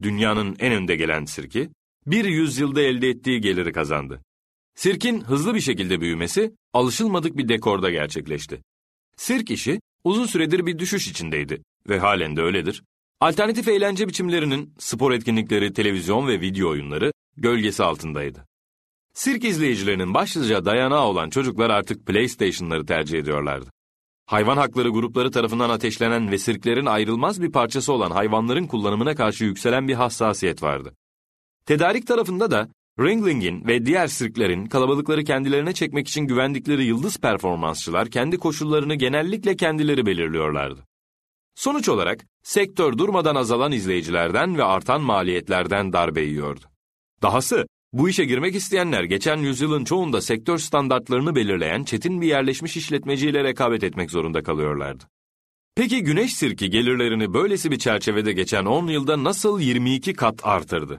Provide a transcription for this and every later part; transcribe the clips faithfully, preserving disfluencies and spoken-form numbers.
dünyanın en önde gelen sirki, bir yüzyılda elde ettiği geliri kazandı. Sirkin hızlı bir şekilde büyümesi, alışılmadık bir dekorda gerçekleşti. Sirk işi uzun süredir bir düşüş içindeydi ve halen de öyledir. Alternatif eğlence biçimlerinin, spor etkinlikleri, televizyon ve video oyunları gölgesi altındaydı. Sirk izleyicilerinin başlıca dayanağı olan çocuklar artık PlayStation'ları tercih ediyorlardı. Hayvan hakları grupları tarafından ateşlenen ve sirklerin ayrılmaz bir parçası olan hayvanların kullanımına karşı yükselen bir hassasiyet vardı. Tedarik tarafında da Ringling'in ve diğer sirklerin kalabalıkları kendilerine çekmek için güvendikleri yıldız performansçılar kendi koşullarını genellikle kendileri belirliyorlardı. Sonuç olarak sektör durmadan azalan izleyicilerden ve artan maliyetlerden darbe yiyordu. Dahası bu işe girmek isteyenler geçen yüzyılın çoğunda sektör standartlarını belirleyen çetin bir yerleşmiş işletmeciyle rekabet etmek zorunda kalıyorlardı. Peki Güneş Sirki gelirlerini böylesi bir çerçevede geçen on yılda nasıl yirmi iki kat artırdı?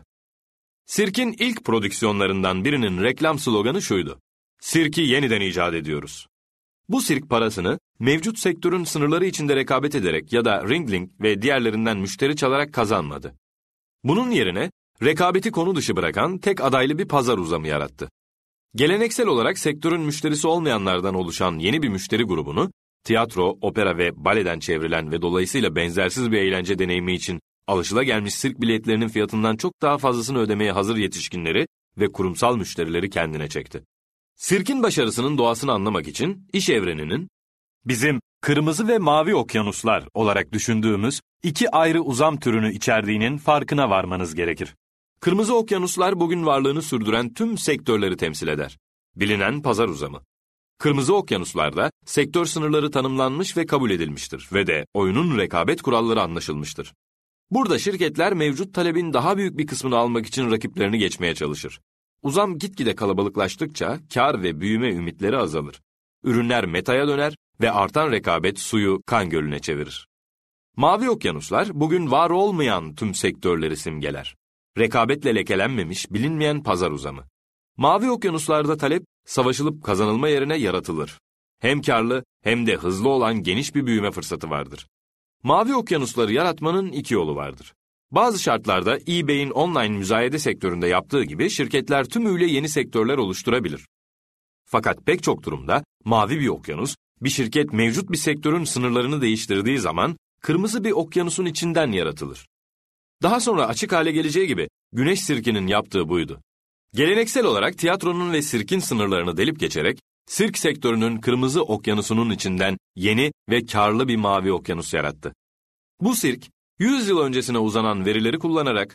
Sirkin ilk prodüksiyonlarından birinin reklam sloganı şuydu: "Sirki yeniden icat ediyoruz." Bu sirk parasını mevcut sektörün sınırları içinde rekabet ederek ya da Ringling ve diğerlerinden müşteri çalarak kazanmadı. Bunun yerine rekabeti konu dışı bırakan tek adaylı bir pazar uzamı yarattı. Geleneksel olarak sektörün müşterisi olmayanlardan oluşan yeni bir müşteri grubunu, tiyatro, opera ve baleden çevrilen ve dolayısıyla benzersiz bir eğlence deneyimi için alışılagelmiş sirk biletlerinin fiyatından çok daha fazlasını ödemeye hazır yetişkinleri ve kurumsal müşterileri kendine çekti. Sirkin başarısının doğasını anlamak için iş evreninin, bizim kırmızı ve mavi okyanuslar olarak düşündüğümüz iki ayrı uzam türünü içerdiğinin farkına varmanız gerekir. Kırmızı okyanuslar bugün varlığını sürdüren tüm sektörleri temsil eder. Bilinen pazar uzamı. Kırmızı okyanuslarda sektör sınırları tanımlanmış ve kabul edilmiştir ve de oyunun rekabet kuralları anlaşılmıştır. Burada şirketler mevcut talebin daha büyük bir kısmını almak için rakiplerini geçmeye çalışır. Uzam gitgide kalabalıklaştıkça kar ve büyüme ümitleri azalır. Ürünler metaya döner ve artan rekabet suyu kan gölüne çevirir. Mavi okyanuslar bugün var olmayan tüm sektörleri simgeler. Rekabetle lekelenmemiş, bilinmeyen pazar uzamı. Mavi okyanuslarda talep, savaşılıp kazanılma yerine yaratılır. Hem karlı hem de hızlı olan geniş bir büyüme fırsatı vardır. Mavi okyanusları yaratmanın iki yolu vardır. Bazı şartlarda eBay'in online müzayede sektöründe yaptığı gibi şirketler tümüyle yeni sektörler oluşturabilir. Fakat pek çok durumda mavi bir okyanus, bir şirket mevcut bir sektörün sınırlarını değiştirdiği zaman kırmızı bir okyanusun içinden yaratılır. Daha sonra açık hale geleceği gibi Güneş Sirki'nin yaptığı buydu. Geleneksel olarak tiyatronun ve sirkin sınırlarını delip geçerek, sirk sektörünün kırmızı okyanusunun içinden yeni ve karlı bir mavi okyanus yarattı. Bu sirk, yüz yıl öncesine uzanan verileri kullanarak